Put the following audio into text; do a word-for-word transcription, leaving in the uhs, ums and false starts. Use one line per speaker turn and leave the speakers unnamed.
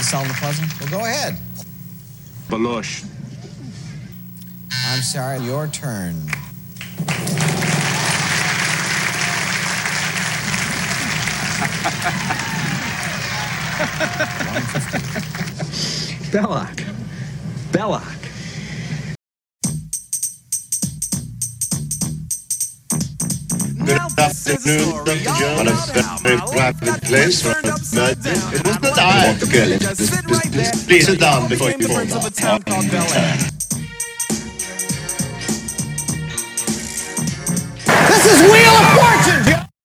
solve the puzzle?
Well, go ahead.
Balosh.
I'm sorry, your turn.
Belloc. Belloc.
Good afternoon, Doctor Jones. On a very private place for a murder. It was not I. Girl, please sit down before you fall down.
This is Wheel of Fortune,